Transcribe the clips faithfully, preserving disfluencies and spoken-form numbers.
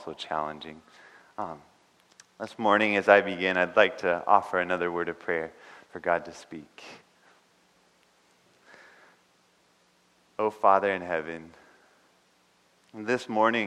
also challenging. Um, this morning, as I begin, I'd like to offer another word of prayer for God to speak. Oh, Father in heaven, this morning,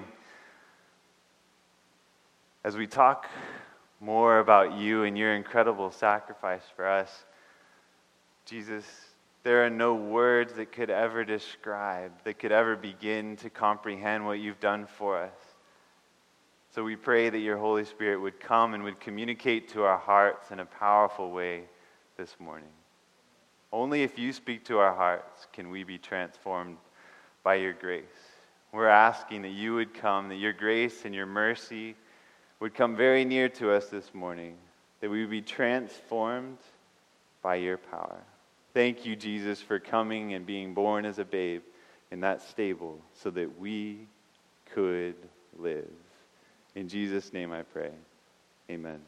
as we talk more about you and your incredible sacrifice for us, Jesus, there are no words that could ever describe, that could ever begin to comprehend what you've done for us. So we pray that your Holy Spirit would come and would communicate to our hearts in a powerful way this morning. Only if you speak to our hearts can we be transformed by your grace. We're asking that you would come, that your grace and your mercy would come very near to us this morning, that we would be transformed by your power. Thank you, Jesus, for coming and being born as a babe in that stable so that we could live. In Jesus' name I pray. Amen.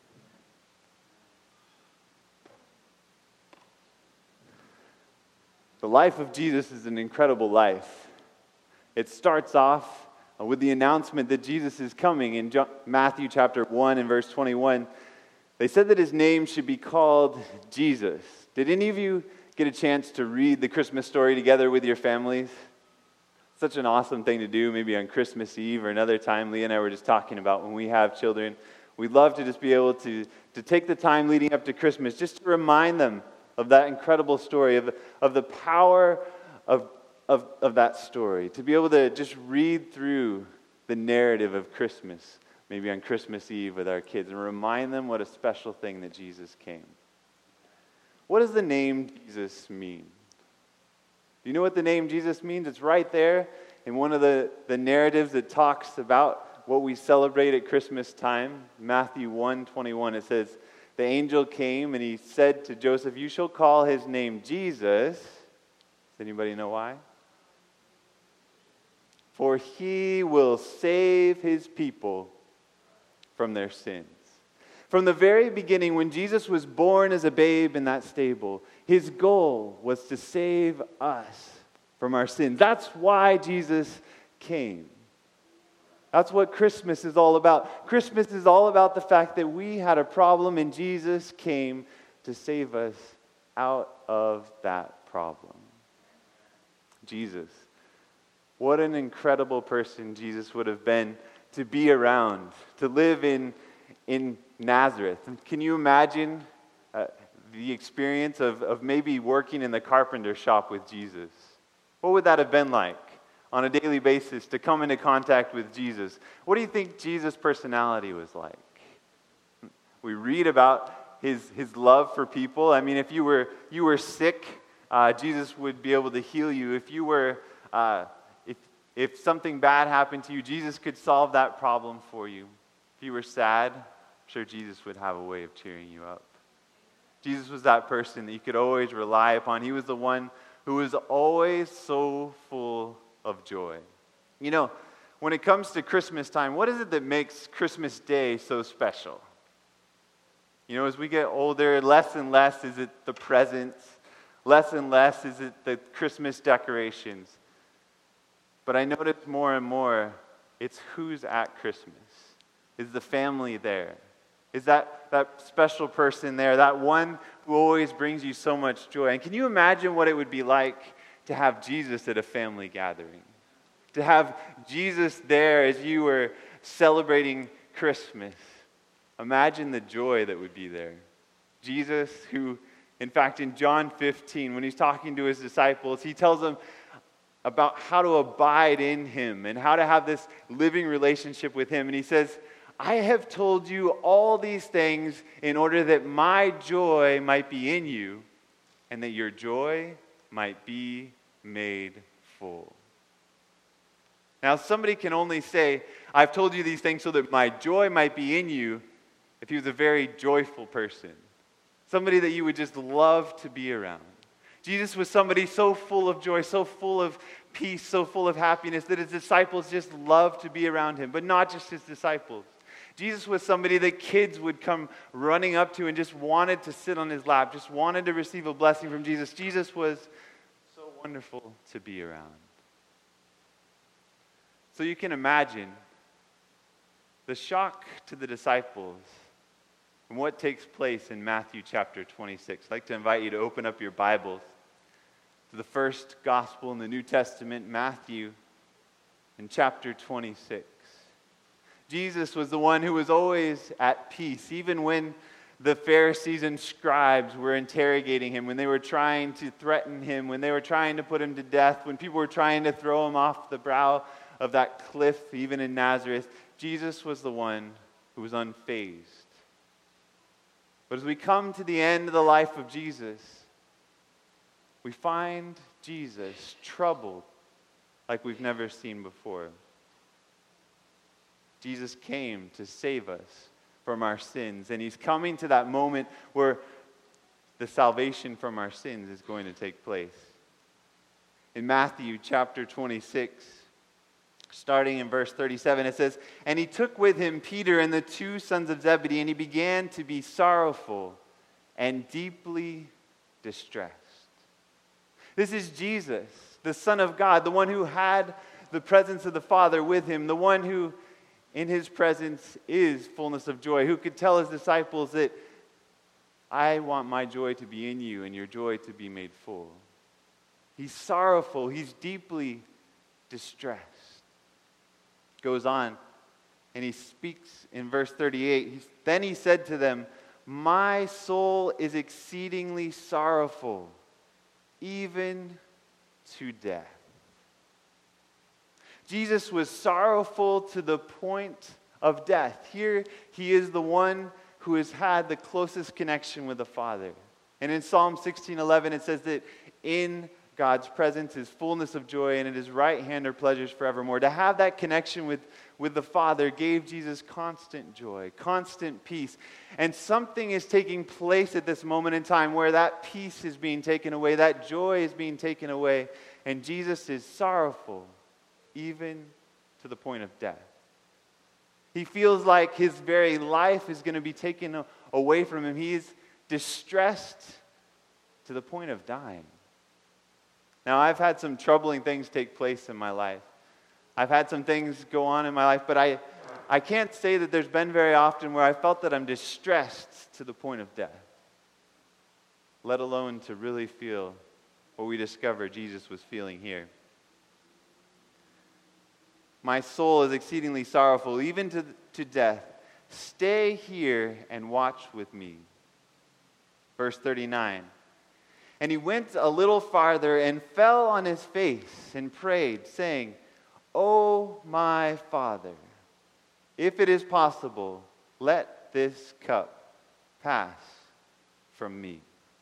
The life of Jesus is an incredible life. It starts off with the announcement that Jesus is coming. In Matthew chapter one and verse twenty-one, they said that his name should be called Jesus. Did any of you get a chance to read the Christmas story together with your families? Such an awesome thing to do, maybe on Christmas Eve or another time. Leah and I were just talking about when we have children. We'd love to just be able to, to take the time leading up to Christmas just to remind them of that incredible story, of, of the power of, of, of that story. To be able to just read through the narrative of Christmas, maybe on Christmas Eve with our kids, and remind them what a special thing that Jesus came. What does the name Jesus mean? Do you know what the name Jesus means? It's right there in one of the, the narratives that talks about what we celebrate at Christmas time. Matthew one twenty-one, it says, the angel came and he said to Joseph, you shall call his name Jesus. Does anybody know why? For he will save his people from their sins. From the very beginning, when Jesus was born as a babe in that stable, his goal was to save us from our sins. That's why Jesus came. That's what Christmas is all about. Christmas is all about the fact that we had a problem and Jesus came to save us out of that problem. Jesus. What an incredible person Jesus would have been to be around, to live in, in Nazareth. Can you imagine uh, the experience of, of maybe working in the carpenter shop with Jesus? What would that have been like on a daily basis to come into contact with Jesus? What do you think Jesus' personality was like? We read about his, his love for people. I mean, if you were you were sick, uh, Jesus would be able to heal you. If you were uh, if if something bad happened to you, Jesus could solve that problem for you. If you were sad, I'm sure Jesus would have a way of cheering you up. Jesus was that person that you could always rely upon. He was the one who was always so full of joy. You know, when it comes to Christmas time, what is it that makes Christmas Day so special? You know, as we get older, less and less is it the presents, less and less is it the Christmas decorations. But I notice more and more, it's who's at Christmas. Is the family there? Is that, that special person there, that one who always brings you so much joy? And can you imagine what it would be like to have Jesus at a family gathering? To have Jesus there as you were celebrating Christmas. Imagine the joy that would be there. Jesus, who, in fact, in John fifteen, when he's talking to his disciples, he tells them about how to abide in him and how to have this living relationship with him. And he says, I have told you all these things in order that my joy might be in you and that your joy might be made full. Now, somebody can only say, I've told you these things so that my joy might be in you, if he was a very joyful person. Somebody that you would just love to be around. Jesus was somebody so full of joy, so full of peace, so full of happiness that his disciples just loved to be around him, but not just his disciples. Jesus was somebody that kids would come running up to and just wanted to sit on his lap, just wanted to receive a blessing from Jesus. Jesus was so wonderful to be around. So you can imagine the shock to the disciples and what takes place in Matthew chapter twenty-six. I'd like to invite you to open up your Bibles to the first gospel in the New Testament, Matthew, in chapter twenty-six. Jesus was the one who was always at peace, even when the Pharisees and scribes were interrogating him, when they were trying to threaten him, when they were trying to put him to death, when people were trying to throw him off the brow of that cliff, even in Nazareth. Jesus was the one who was unfazed. But as we come to the end of the life of Jesus, we find Jesus troubled like we've never seen before. Jesus came to save us from our sins, and he's coming to that moment where the salvation from our sins is going to take place. In Matthew chapter twenty-six, starting in verse thirty-seven, it says, "And he took with him Peter and the two sons of Zebedee, and he began to be sorrowful and deeply distressed." This is Jesus, the Son of God, the one who had the presence of the Father with him, the one who in his presence is fullness of joy, who could tell his disciples that, "I want my joy to be in you and your joy to be made full." He's sorrowful. He's deeply distressed. Goes on, and he speaks in verse thirty-eight. He's, "Then he said to them, 'My soul is exceedingly sorrowful, even to death.'" Jesus was sorrowful to the point of death. Here he is the one who has had the closest connection with the Father. And in Psalm sixteen eleven it says that in God's presence is fullness of joy, and at his right hand are pleasures forevermore. To have that connection with, with the Father gave Jesus constant joy, constant peace. And something is taking place at this moment in time where that peace is being taken away, that joy is being taken away, and Jesus is sorrowful, even to the point of death. He feels like his very life is going to be taken away from him. He is distressed to the point of dying. Now, I've had some troubling things take place in my life. I've had some things go on in my life, but I, I can't say that there's been very often where I felt that I'm distressed to the point of death, let alone to really feel what we discover Jesus was feeling here. "My soul is exceedingly sorrowful, even to, to death. Stay here and watch with me." Verse thirty-nine. "And he went a little farther and fell on his face and prayed, saying, 'O my Father, if it is possible, let this cup pass from me.'"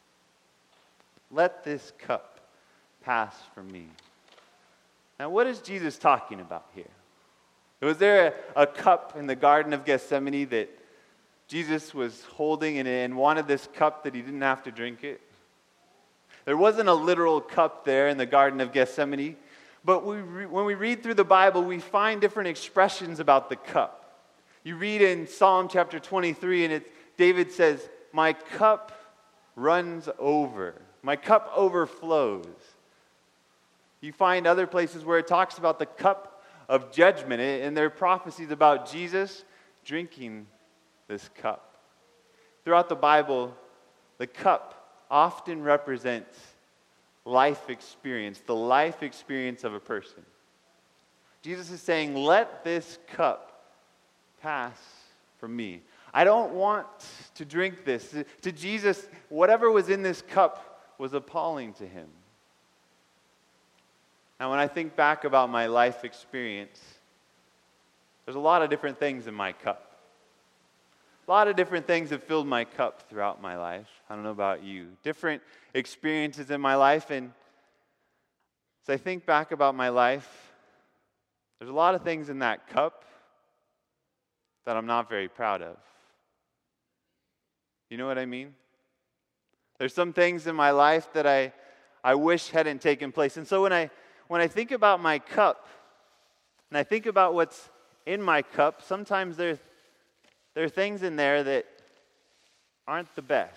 Let this cup pass from me. Now, what is Jesus talking about here? Was there a, a cup in the Garden of Gethsemane that Jesus was holding and, and wanted this cup that he didn't have to drink it? There wasn't a literal cup there in the Garden of Gethsemane, but we re- when we read through the Bible, we find different expressions about the cup. You read in Psalm chapter twenty-three, and it's, David says, "My cup runs over. My cup overflows." You find other places where it talks about the cup of judgment, and there are prophecies about Jesus drinking this cup. Throughout the Bible, the cup often represents life experience, the life experience of a person. Jesus is saying, "Let this cup pass from me." I don't want to drink this. To Jesus, whatever was in this cup was appalling to him. Now, when I think back about my life experience, there's a lot of different things in my cup. A lot of different things have filled my cup throughout my life. I don't know about you. Different experiences in my life. And as I think back about my life, there's a lot of things in that cup that I'm not very proud of. You know what I mean? There's some things in my life that I, I wish hadn't taken place. And so when I when I think about my cup, and I think about what's in my cup, sometimes there's there are things in there that aren't the best.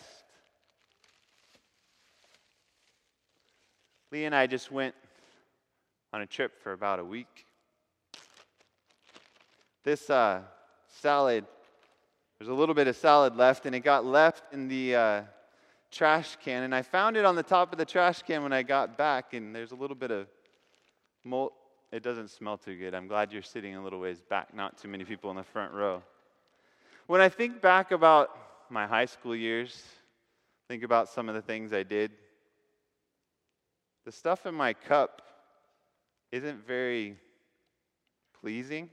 Lee and I just went on a trip for about a week. This uh, salad. There's a little bit of salad left, and it got left in the uh, trash can. And I found it on the top of the trash can when I got back, and there's a little bit of mold. It doesn't smell too good. I'm glad you're sitting a little ways back, not too many people in the front row. When I think back about my high school years, think about some of the things I did, the stuff in my cup isn't very pleasing.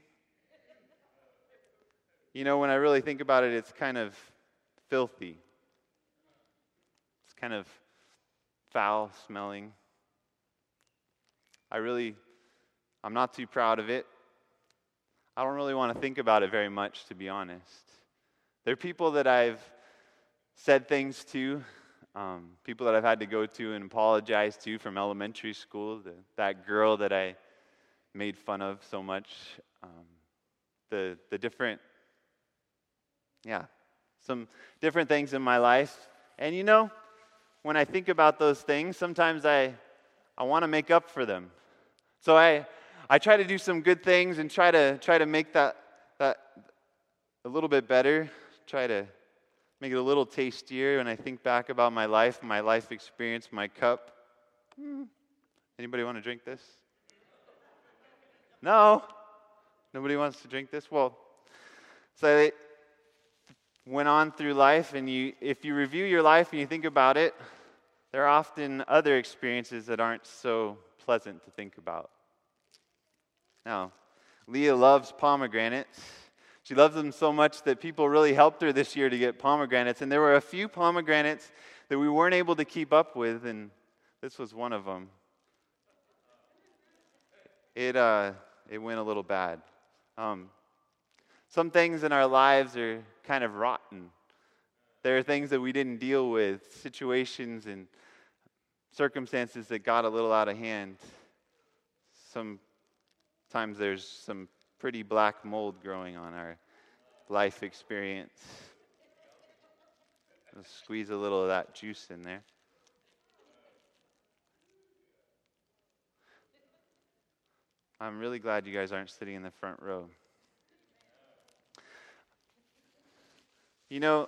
You know, when I really think about it, it's kind of filthy. It's kind of foul smelling. I really, I'm not too proud of it. I don't really want to think about it very much, to be honest. There are people that I've said things to, um, people that I've had to go to and apologize to from elementary school, the, that girl that I made fun of so much, um, the the different, yeah, some different things in my life. And you know, when I think about those things, sometimes I I want to make up for them. So I I try to do some good things and try to try to make that that a little bit better. Try to make it a little tastier when I think back about my life, my life experience, my cup. Hmm. Anybody want to drink this? No? Nobody wants to drink this? Well, so I went on through life, and you, if you review your life and you think about it, there are often other experiences that aren't so pleasant to think about. Now, Leah loves pomegranates. She loves them so much that people really helped her this year to get pomegranates. And there were a few pomegranates that we weren't able to keep up with, and this was one of them. It uh, it went a little bad. Um, some things in our lives are kind of rotten. There are things that we didn't deal with, situations and circumstances that got a little out of hand. Sometimes there's some pretty black mold growing on our life experience. Let's squeeze a little of that juice in there. I'm really glad you guys aren't sitting in the front row. You know,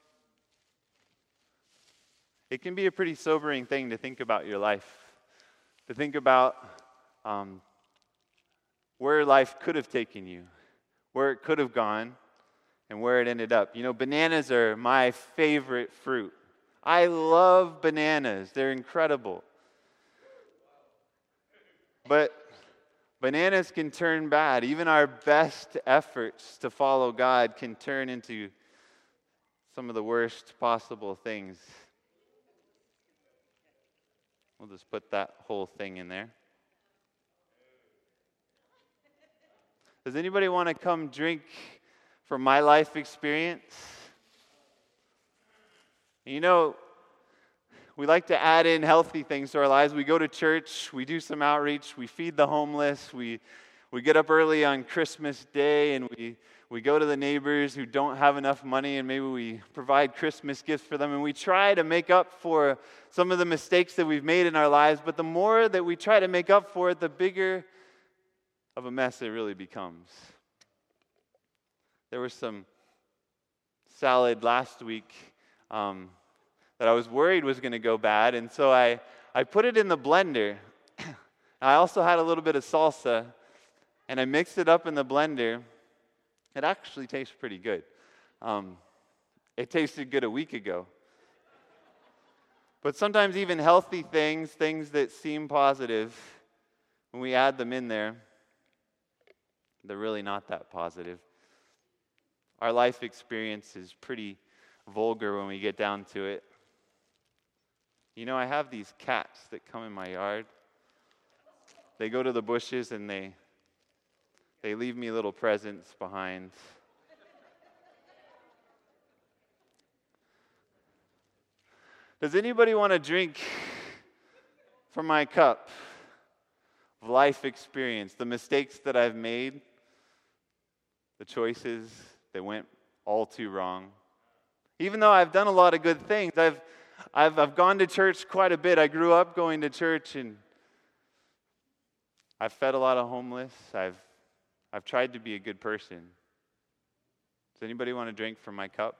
it can be a pretty sobering thing to think about your life, to think about um, where life could have taken you, where it could have gone, and where it ended up. You know, bananas are my favorite fruit. I love bananas. They're incredible. But bananas can turn bad. Even our best efforts to follow God can turn into some of the worst possible things. We'll just put that whole thing in there. Does anybody want to come drink from my life experience? You know, we like to add in healthy things to our lives. We go to church, we do some outreach, we feed the homeless, we we get up early on Christmas Day, and we, we go to the neighbors who don't have enough money, and maybe we provide Christmas gifts for them, and we try to make up for some of the mistakes that we've made in our lives. But the more that we try to make up for it, the bigger of a mess it really becomes. There was some salad last week um, that I was worried was going to go bad, and so I, I put it in the blender. I also had a little bit of salsa, and I mixed it up in the blender. It actually tastes pretty good. Um, it tasted good a week ago. But sometimes even healthy things, things that seem positive, when we add them in there, they're really not that positive. Our life experience is pretty vulgar when we get down to it. You know, I have these cats that come in my yard. They go to the bushes and they they leave me little presents behind. Does anybody want to drink from my cup of life experience, the mistakes that I've made, the choices that went all too wrong? Even though I've done a lot of good things, I've I've I've gone to church quite a bit. I grew up going to church, and I've fed a lot of homeless. I've I've tried to be a good person. Does anybody want to drink from my cup?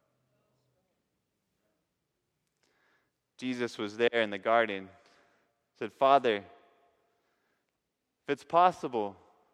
Jesus was there in the garden, said, Father, if it's possible,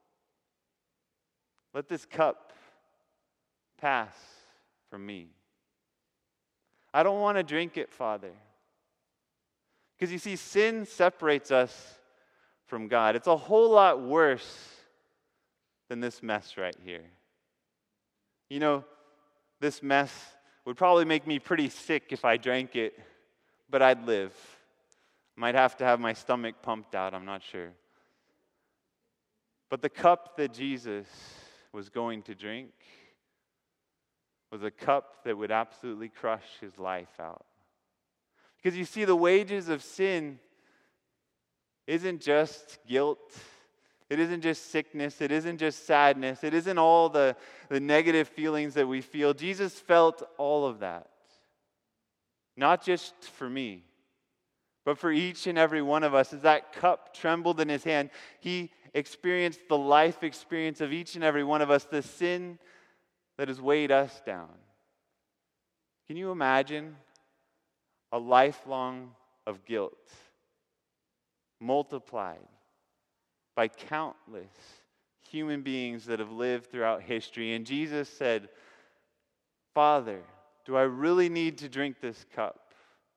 let this cup pass from me. I don't want to drink it, Father. Because you see, sin separates us from God. It's a whole lot worse than this mess right here. You know, this mess would probably make me pretty sick if I drank it, but I'd live. Might have to have my stomach pumped out, I'm not sure. But the cup that Jesus was going to drink was a cup that would absolutely crush his life out. Because you see, the wages of sin isn't just guilt. It isn't just sickness. It isn't just sadness. It isn't all the, the negative feelings that we feel. Jesus felt all of that. Not just for me, but for each and every one of us. As that cup trembled in his hand, he experienced the life experience of each and every one of us, the sin that has weighed us down. Can you imagine a lifelong of guilt multiplied by countless human beings that have lived throughout history? And Jesus said, Father, do I really need to drink this cup?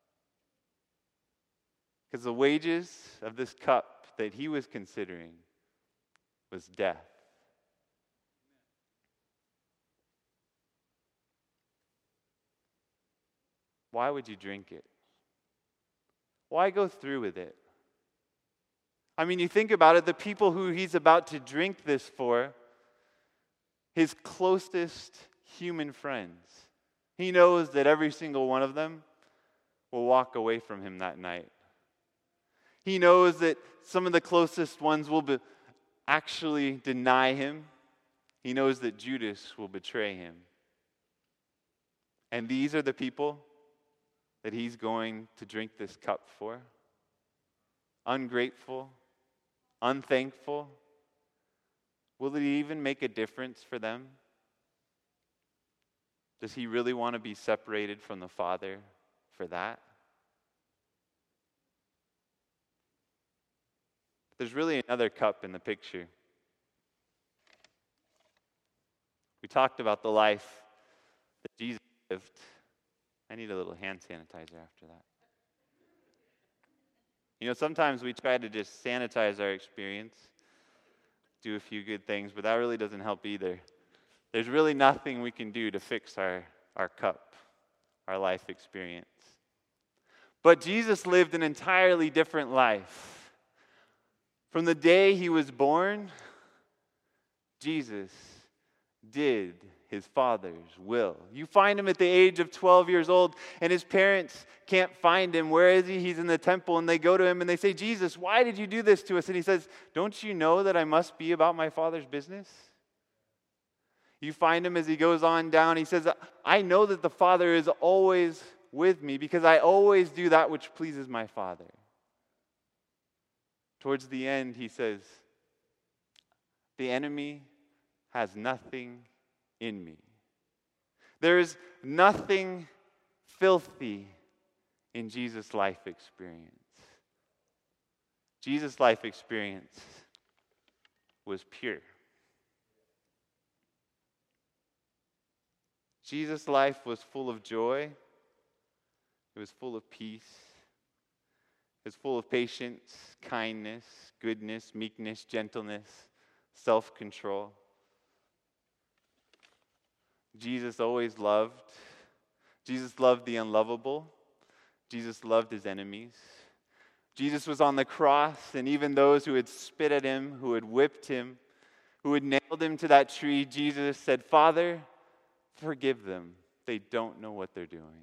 Because the wages of this cup that he was considering was death. Why would you drink it? Why go through with it? I mean, you think about it, the people who he's about to drink this for, his closest human friends. He knows that every single one of them will walk away from him that night. He knows that some of the closest ones will be, actually deny him. He knows that Judas will betray him. And these are the people that he's going to drink this cup for. Ungrateful, unthankful. Will it even make a difference for them? Does he really want to be separated from the Father for that? There's really another cup in the picture. We talked about the life that Jesus lived. I need a little hand sanitizer after that. You know, sometimes we try to just sanitize our experience, do a few good things, but that really doesn't help either. There's really nothing we can do to fix our, our cup, our life experience. But Jesus lived an entirely different life. From the day he was born, Jesus did his Father's will. You find him at the age of twelve years old, and his parents can't find him. Where is he? He's in the temple, and they go to him and they say, Jesus, why did you do this to us? And he says, don't you know that I must be about my Father's business? You find him as he goes on down. He says, I know that the Father is always with me because I always do that which pleases my Father. Towards the end, he says, the enemy has nothing in me. There is nothing filthy in Jesus' life experience. Jesus' life experience was pure. Jesus' life was full of joy. It was full of peace. It was full of patience, kindness, goodness, meekness, gentleness, self-control. Jesus always loved. Jesus loved the unlovable. Jesus loved his enemies. Jesus was on the cross, and even those who had spit at him, who had whipped him, who had nailed him to that tree, Jesus said, Father, forgive them. They don't know what they're doing.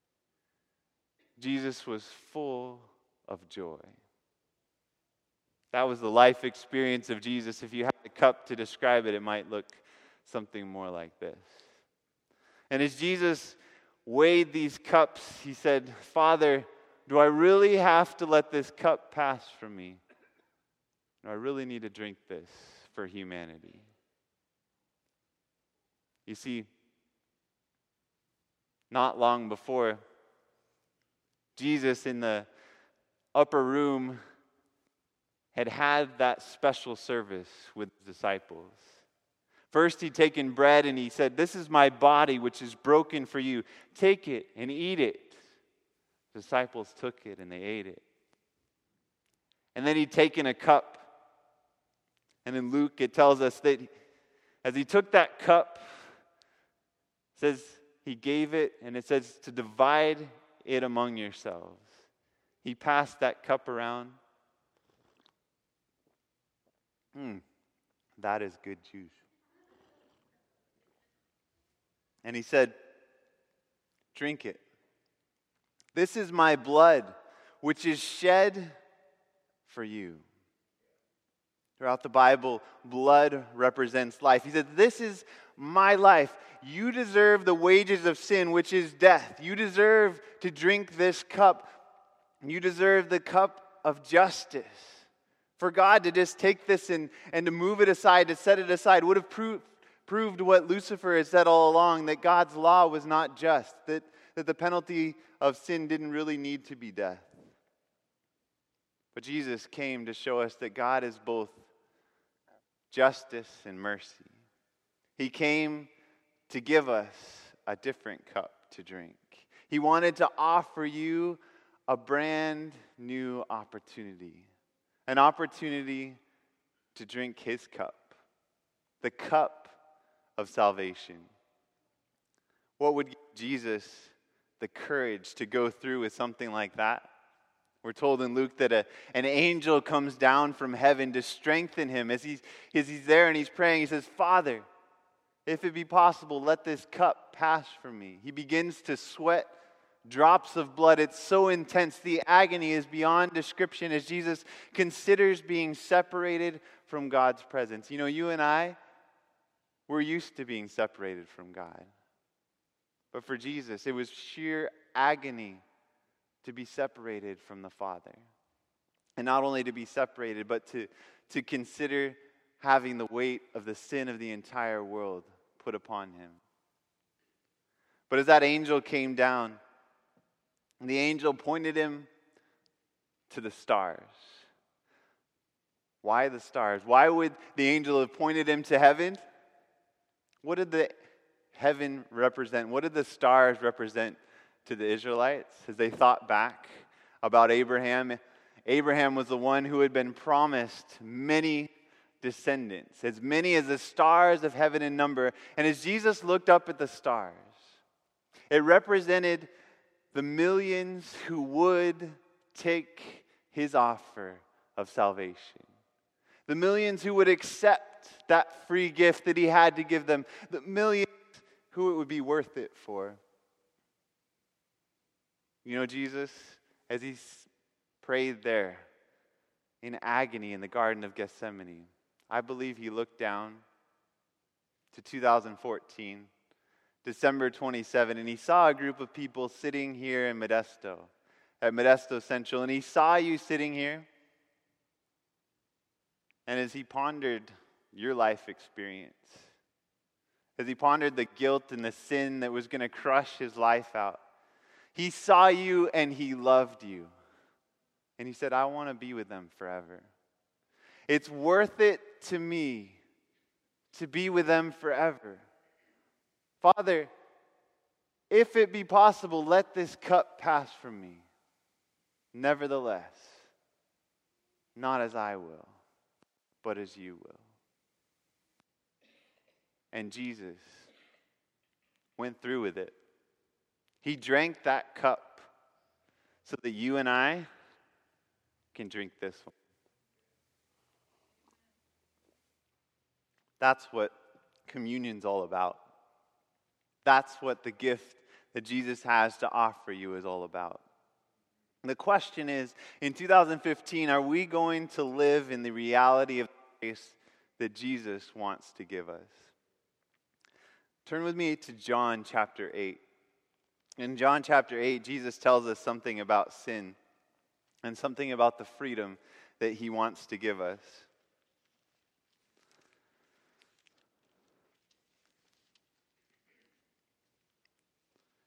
Jesus was full of joy. That was the life experience of Jesus. If you had a cup to describe it, it might look something more like this. And as Jesus weighed these cups, he said, Father, do I really have to let this cup pass from me? Do I really need to drink this for humanity? You see, not long before, Jesus in the upper room had had that special service with his disciples. First, he'd taken bread and he said, "This is my body, which is broken for you. Take it and eat it." The disciples took it and they ate it. And then he'd taken a cup. And in Luke, it tells us that as he took that cup, it says he gave it, and it says to divide it among yourselves. He passed that cup around. Hmm, that is good juice. And he said, "Drink it. This is my blood, which is shed for you." Throughout the Bible, blood represents life. He said, "This is my life. You deserve the wages of sin, which is death. You deserve to drink this cup. You deserve the cup of justice." For God to just take this and, and to move it aside, to set it aside, would have proved, proved what Lucifer has said all along, that God's law was not just, that, that the penalty of sin didn't really need to be death. But Jesus came to show us that God is both justice and mercy. He came to give us a different cup to drink. He wanted to offer you a brand new opportunity. An opportunity to drink his cup. The cup of salvation. What would give Jesus the courage to go through with something like that? We're told in Luke that a, an angel comes down from heaven to strengthen him. As he's, as he's there and he's praying, he says, "Father, if it be possible, let this cup pass from me." He begins to sweat drops of blood. It's so intense. The agony is beyond description as Jesus considers being separated from God's presence. You know, you and I, we're used to being separated from God. But for Jesus, it was sheer agony to be separated from the Father. And not only to be separated, but to, to consider having the weight of the sin of the entire world put upon him. But as that angel came down, the angel pointed him to the stars. Why the stars? Why would the angel have pointed him to heaven? What did the heaven represent? What did the stars represent to the Israelites as they thought back about Abraham? Abraham was the one who had been promised many descendants, as many as the stars of heaven in number. And as Jesus looked up at the stars, it represented the millions who would take his offer of salvation. The millions who would accept that free gift that he had to give them. The millions who it would be worth it for. You know, Jesus, as he prayed there in agony in the Garden of Gethsemane, I believe he looked down to two thousand fourteen, December twenty-seventh, and he saw a group of people sitting here in Modesto, at Modesto Central, and he saw you sitting here. And as he pondered your life experience, as he pondered the guilt and the sin that was going to crush his life out, he saw you and he loved you. And he said, "I want to be with them forever. It's worth it to me to be with them forever. Father, if it be possible, let this cup pass from me. Nevertheless, not as I will, but as you will." And Jesus went through with it. He drank that cup so that you and I can drink this one. That's what communion's all about. That's what the gift that Jesus has to offer you is all about. And the question is, in two thousand fifteen, are we going to live in the reality of the grace that Jesus wants to give us? Turn with me to John chapter eight. In John chapter eight, Jesus tells us something about sin and something about the freedom that he wants to give us.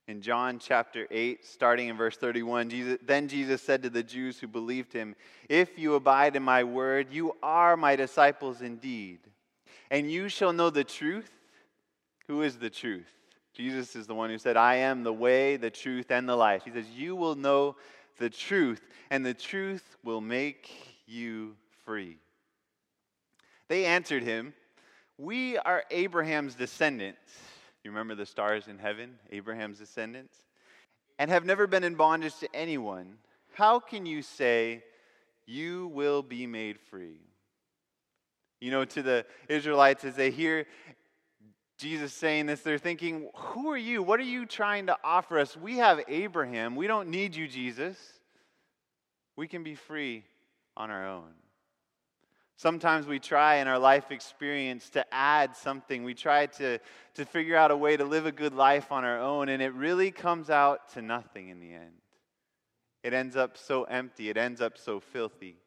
In John chapter eight, starting in verse thirty-one, Jesus, then Jesus said to the Jews who believed him, "If you abide in my word, you are my disciples indeed, and you shall know the truth." Who is the truth? Jesus is the one who said, "I am the way, the truth, and the life." He says, "You will know the truth, and the truth will make you free." They answered him, "We are Abraham's descendants." You remember the stars in heaven, Abraham's descendants? "And have never been in bondage to anyone. How can you say you will be made free?" You know, to the Israelites, as they hear Jesus saying this, they're thinking, who are you? What are you trying to offer us? We have Abraham. We don't need you, Jesus. We can be free on our own. Sometimes we try in our life experience to add something. We try to, to figure out a way to live a good life on our own, and it really comes out to nothing in the end. It ends up so empty. It ends up so filthy.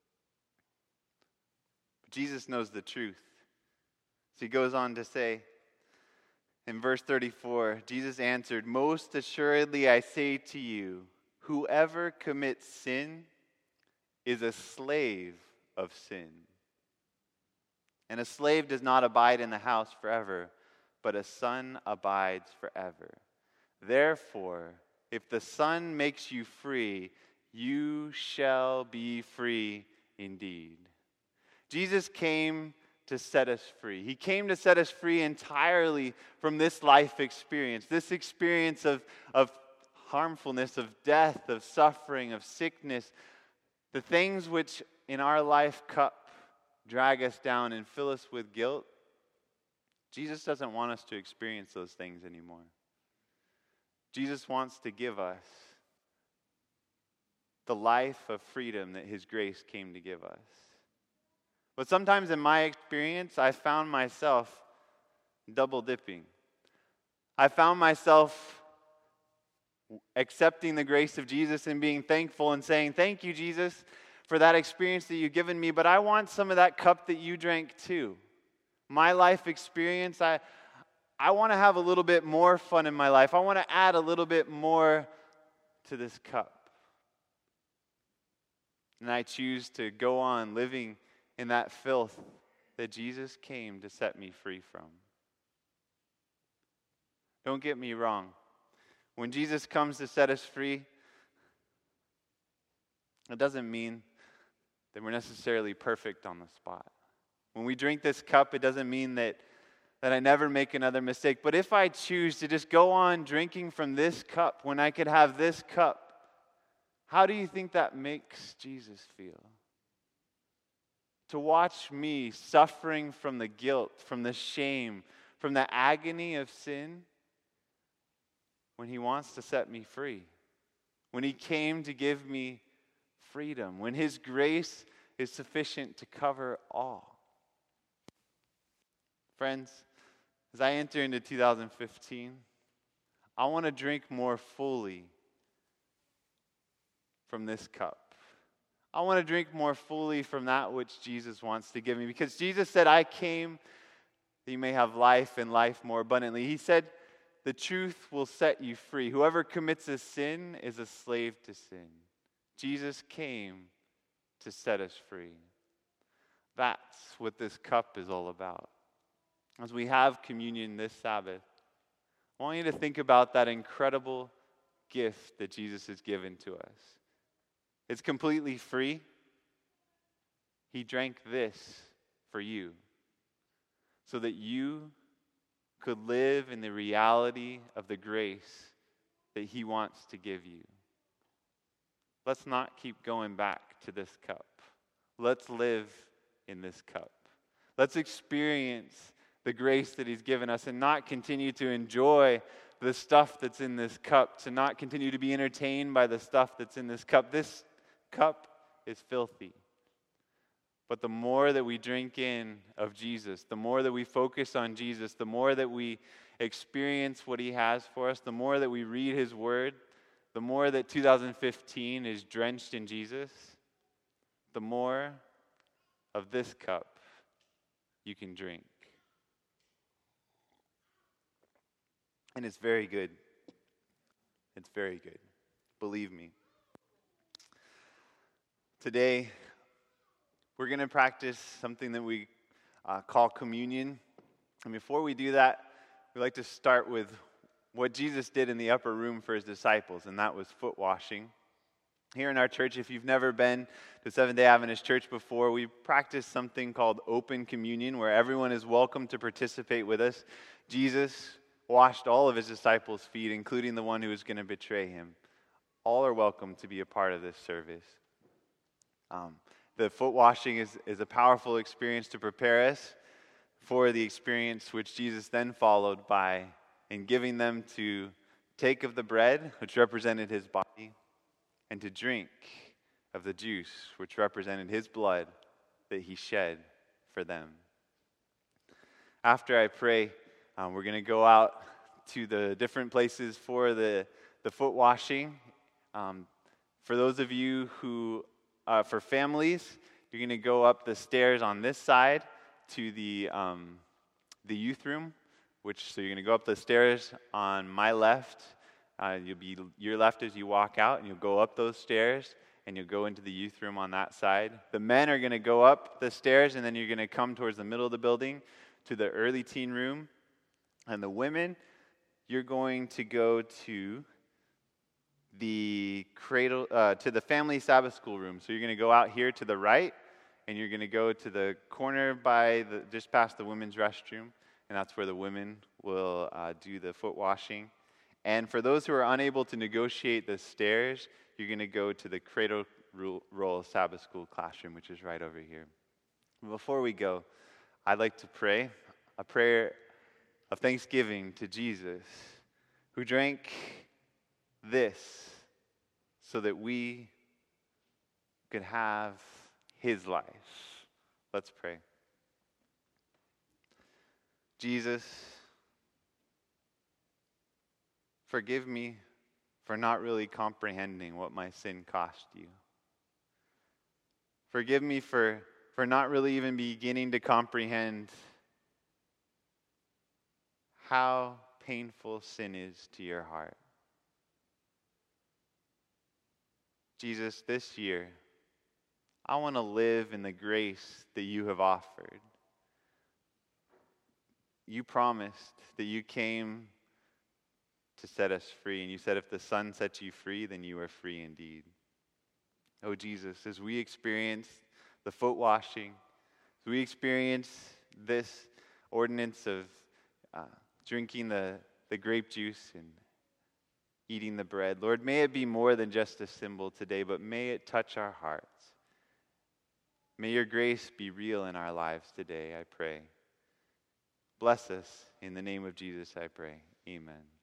But Jesus knows the truth. So he goes on to say, in verse thirty-four, Jesus answered, "Most assuredly I say to you, whoever commits sin is a slave of sin. And a slave does not abide in the house forever, but a son abides forever. Therefore, if the Son makes you free, you shall be free indeed." Jesus came to set us free. He came to set us free entirely from this life experience, this experience of, of harmfulness, of death, of suffering, of sickness, the things which in our life cup drag us down and fill us with guilt. Jesus doesn't want us to experience those things anymore. Jesus wants to give us the life of freedom that his grace came to give us. But sometimes in my experience, I found myself double dipping. I found myself accepting the grace of Jesus and being thankful and saying, "Thank you, Jesus, for that experience that you've given me, but I want some of that cup that you drank too. My life experience, I, I want to have a little bit more fun in my life. I want to add a little bit more to this cup." And I choose to go on living in that filth that Jesus came to set me free from. Don't get me wrong. When Jesus comes to set us free, it doesn't mean that we're necessarily perfect on the spot. When we drink this cup, it doesn't mean that, that I never make another mistake. But if I choose to just go on drinking from this cup when I could have this cup, how do you think that makes Jesus feel? To watch me suffering from the guilt, from the shame, from the agony of sin, when he wants to set me free, when he came to give me freedom, when his grace is sufficient to cover all. Friends, as I enter into two thousand fifteen, I want to drink more fully from this cup. I want to drink more fully from that which Jesus wants to give me, because Jesus said, "I came that you may have life and life more abundantly." He said, "The truth will set you free. Whoever commits a sin is a slave to sin." Jesus came to set us free. That's what this cup is all about. As we have communion this Sabbath, I want you to think about that incredible gift that Jesus has given to us. It's completely free. He drank this for you so that you could live in the reality of the grace that he wants to give you. Let's not keep going back to this cup. Let's live in this cup. Let's experience the grace that he's given us and not continue to enjoy the stuff that's in this cup, to not continue to be entertained by the stuff that's in this cup. This cup is filthy. But the more that we drink in of Jesus, the more that we focus on Jesus, the more that we experience what he has for us, the more that we read his word, the more that two thousand fifteen is drenched in Jesus, the more of this cup you can drink. And it's very good. It's very good. Believe me. Today, we're going to practice something that we uh, call communion. And before we do that, we like to start with what Jesus did in the upper room for his disciples, and that was foot washing. Here in our church, if you've never been to Seventh-day Adventist Church before, we practice something called open communion, where everyone is welcome to participate with us. Jesus washed all of his disciples' feet, including the one who was going to betray him. All are welcome to be a part of this service. Um, the foot washing is, is a powerful experience to prepare us for the experience which Jesus then followed by in giving them to take of the bread, which represented his body, and to drink of the juice, which represented his blood that he shed for them. After I pray, um, we're going to go out to the different places for the, the foot washing. Um, for those of you who, uh, for families, you're going to go up the stairs on this side to the um, the youth room, which, so you're going to go up the stairs on my left. Uh, you'll be your left as you walk out, and you'll go up those stairs, and you'll go into the youth room on that side. The men are going to go up the stairs, and then you're going to come towards the middle of the building to the early teen room. And the women, you're going to go to the cradle, uh, to the family Sabbath school room. So you're going to go out here to the right, and you're going to go to the corner by the just past the women's restroom, and that's where the women will uh, do the foot washing. And for those who are unable to negotiate the stairs, you're going to go to the Cradle Roll Sabbath School classroom, which is right over here. Before we go, I'd like to pray a prayer of thanksgiving to Jesus, who drank this so that we could have his life. Let's pray. Jesus, forgive me for not really comprehending what my sin cost you. Forgive me for, for not really even beginning to comprehend how painful sin is to your heart. Jesus, this year, I want to live in the grace that you have offered. You promised that you came to set us free, and you said if the Son sets you free, then you are free indeed. Oh Jesus, as we experience the foot washing, as we experience this ordinance of uh, drinking the, the grape juice and eating the bread, Lord, may it be more than just a symbol today, but may it touch our hearts. May your grace be real in our lives today, I pray. Bless us. In the name of Jesus, I pray. Amen.